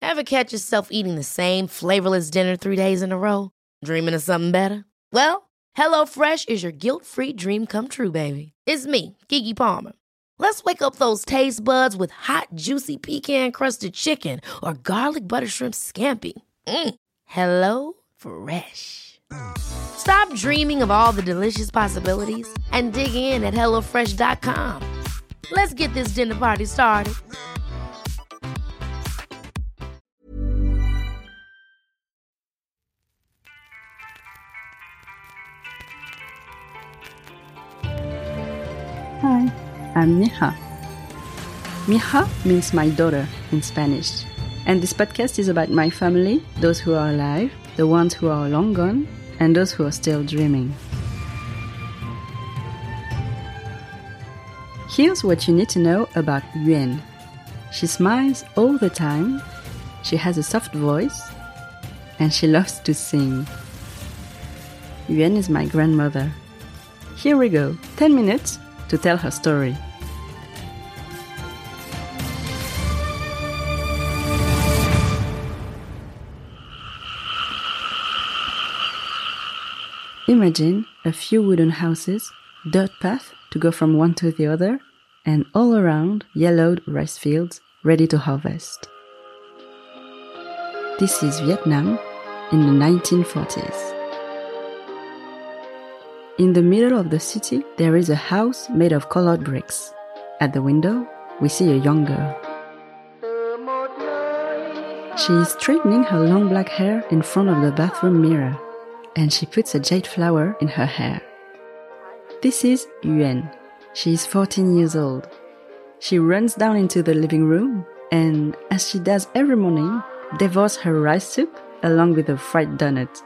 Ever catch yourself eating the same flavorless dinner 3 days in a row? Dreaming of something better? Well, HelloFresh is your guilt-free dream come true, baby. It's me, Keke Palmer. Let's wake up those taste buds with hot, juicy pecan-crusted chicken or garlic butter shrimp scampi. Hello Fresh. Stop dreaming of all the delicious possibilities and dig in at HelloFresh.com. Let's get this dinner party started. Hi, I'm Mija. Mija means my daughter in Spanish. And this podcast is about my family, those who are alive, the ones who are long gone, and those who are still dreaming. Here's what you need to know about Yuan. She smiles all the time, she has a soft voice, and she loves to sing. Yuan is my grandmother. Here we go, 10 minutes to tell her story. Imagine a few wooden houses, dirt path to go from one to the other, and all around yellowed rice fields ready to harvest. This is Vietnam in the 1940s. In the middle of the city, there is a house made of colored bricks. At the window, we see a young girl. She is straightening her long black hair in front of the bathroom mirror, and she puts a jade flower in her hair. This is Yuan. She is 14 years old. She runs down into the living room and, as she does every morning, devours her rice soup along with a fried donut.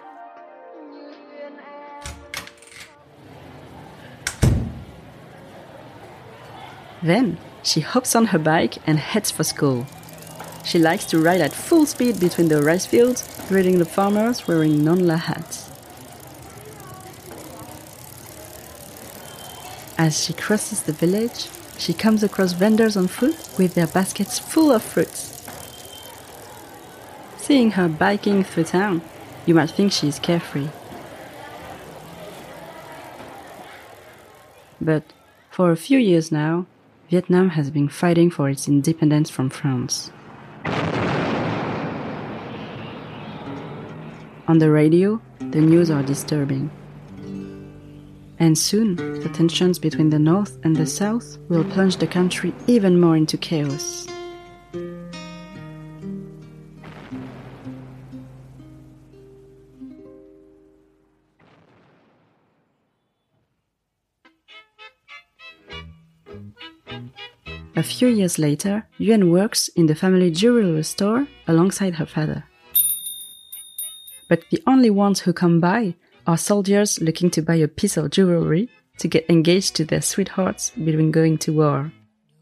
Then, she hops on her bike and heads for school. She likes to ride at full speed between the rice fields, greeting the farmers wearing non-la hats. As she crosses the village, she comes across vendors on foot with their baskets full of fruits. Seeing her biking through town, you might think she is carefree. But for a few years now, Vietnam has been fighting for its independence from France. On the radio, the news are disturbing. And soon, the tensions between the North and the South will plunge the country even more into chaos. A few years later, Yuan works in the family jewelry store alongside her father. But the only ones who come by are soldiers looking to buy a piece of jewelry to get engaged to their sweethearts between going to war.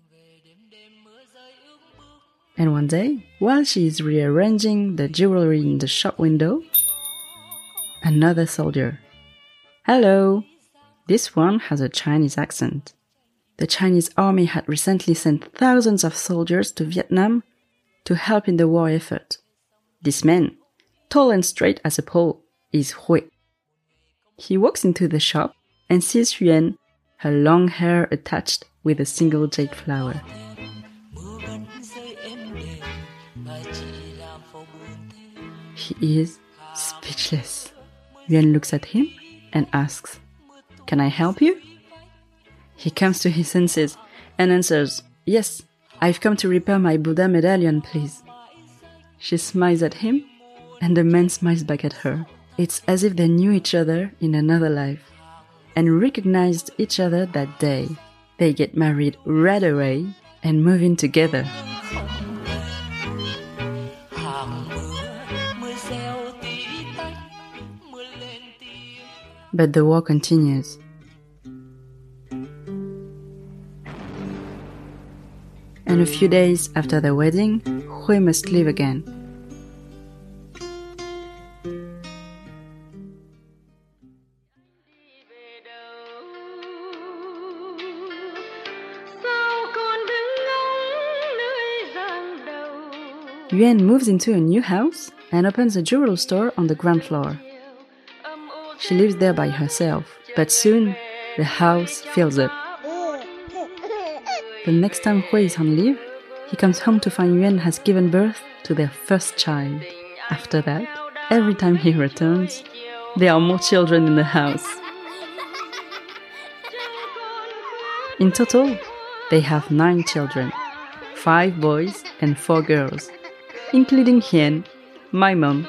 And one day, while she is rearranging the jewelry in the shop window, another soldier. Hello! This one has a Chinese accent. The Chinese army had recently sent thousands of soldiers to Vietnam to help in the war effort. This man, tall and straight as a pole, is Hui. He walks into the shop and sees Yuan, her long hair attached with a single jade flower. He is speechless. Yuan looks at him and asks, "Can I help you?" He comes to his senses and answers, "Yes, I've come to repair my Buddha medallion, please." She smiles at him, and the man smiles back at her. It's as if they knew each other in another life and recognized each other that day. They get married right away and move in together. But the war continues. And a few days after the wedding, Hui must leave again. Yuan moves into a new house and opens a jewelry store on the ground floor. She lives there by herself, but soon the house fills up. The next time Hui is on leave, he comes home to find Yuan has given birth to their first child. After that, every time he returns, there are more children in the house. In total, they have 9 children, 5 boys and 4 girls, including Hiền, my mom.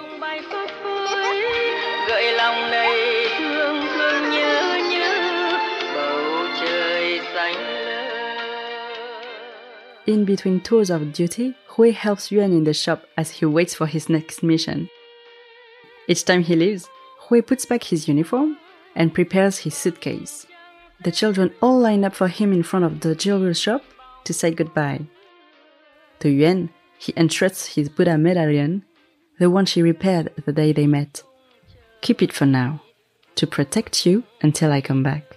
In between tours of duty, Hui helps Yuan in the shop as he waits for his next mission. Each time he leaves, Hui puts back his uniform and prepares his suitcase. The children all line up for him in front of the jewelry shop to say goodbye. To Yuan, he entrusts his Buddha medallion, the one she repaired the day they met. Keep it for now, to protect you until I come back.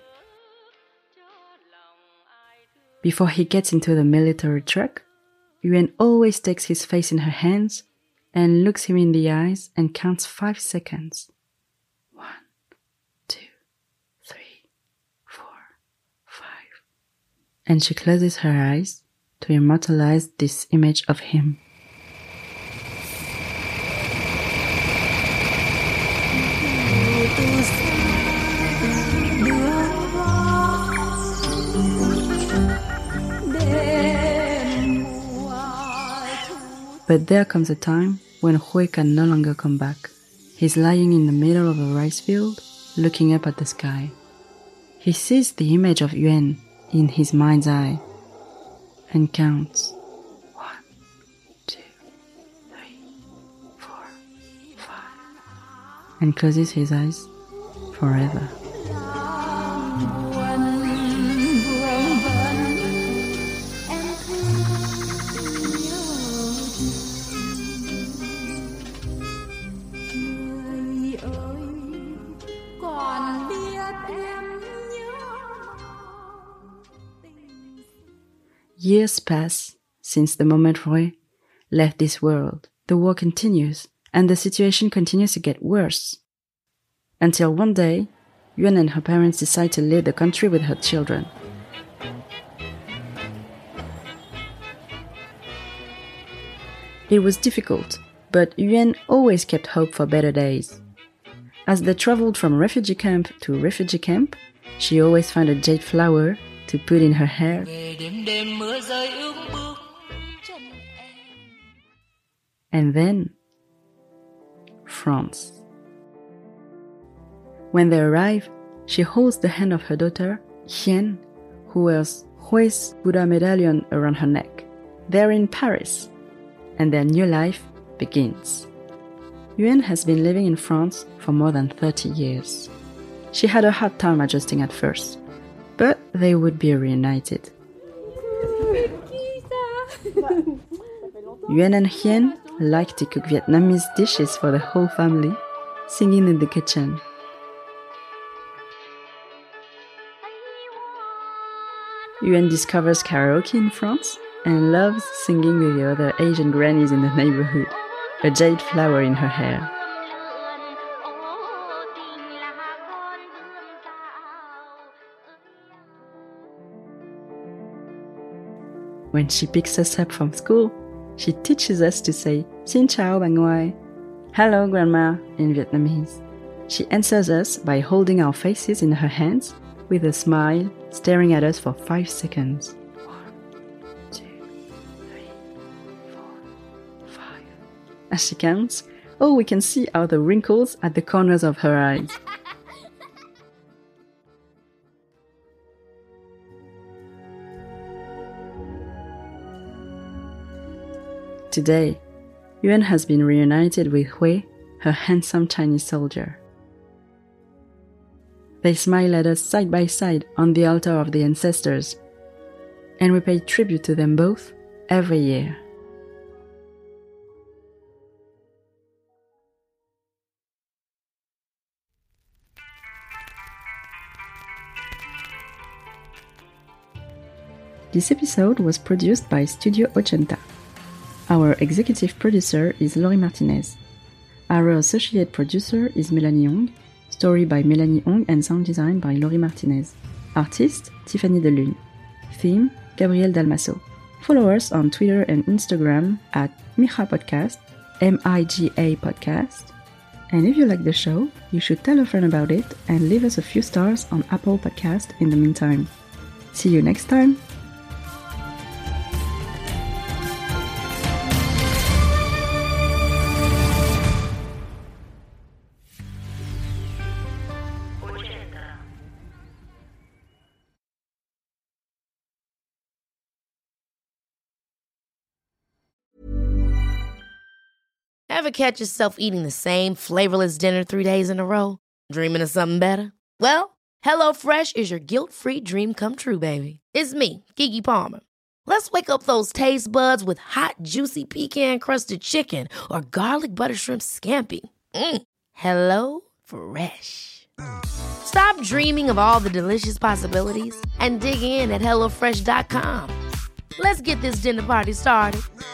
Before he gets into the military truck, Yuan always takes his face in her hands and looks him in the eyes and counts 5 seconds. 1, 2, 3, 4, 5. And she closes her eyes to immortalize this image of him. But there comes a time when Hui can no longer come back. He's lying in the middle of a rice field, looking up at the sky. He sees the image of Yuan in his mind's eye and counts 1, 2, 3, 4, 5, and closes his eyes forever. Years pass since the moment Hui left this world. The war continues, and the situation continues to get worse. Until one day, Yuan and her parents decide to leave the country with her children. It was difficult, but Yuan always kept hope for better days. As they traveled from refugee camp to refugee camp, she always found a jade flower to put in her hair. And then, France. When they arrive, she holds the hand of her daughter, Hiền, who wears Hui's Buddha medallion around her neck. They're in Paris, and their new life begins. Yuan has been living in France for more than 30 years. She had a hard time adjusting at first, but they would be reunited. Yuan and Hiền like to cook Vietnamese dishes for the whole family, singing in the kitchen. Yuan discovers karaoke in France and loves singing with the other Asian grannies in the neighborhood, a jade flower in her hair. When she picks us up from school, she teaches us to say Xin chào bà ngoại, hello grandma in Vietnamese. She answers us by holding our faces in her hands with a smile, staring at us for 5 seconds. 1, 2, 3, 4, 5. As she counts, all we can see are the wrinkles at the corners of her eyes. Today, Yuan has been reunited with Hui, her handsome Chinese soldier. They smile at us side by side on the altar of the ancestors, and we pay tribute to them both every year. This episode was produced by Studio Ochenta. Our executive producer is Laurie Martinez. Our associate producer is Melanie Ong. Story by Melanie Ong and sound design by Laurie Martinez. Artist, Tiffany Delune. Theme, Gabriel Dalmasso. Follow us on Twitter and Instagram at Miga Podcast, MIGA Podcast. And if you like the show, you should tell a friend about it and leave us a few stars on Apple Podcast in the meantime. See you next time! Ever catch yourself eating the same flavorless dinner 3 days in a row? Dreaming of something better? Well, HelloFresh is your guilt-free dream come true, baby. It's me, Keke Palmer. Let's wake up those taste buds with hot, juicy pecan-crusted chicken or garlic butter shrimp scampi. Hello Fresh. Stop dreaming of all the delicious possibilities and dig in at HelloFresh.com. Let's get this dinner party started.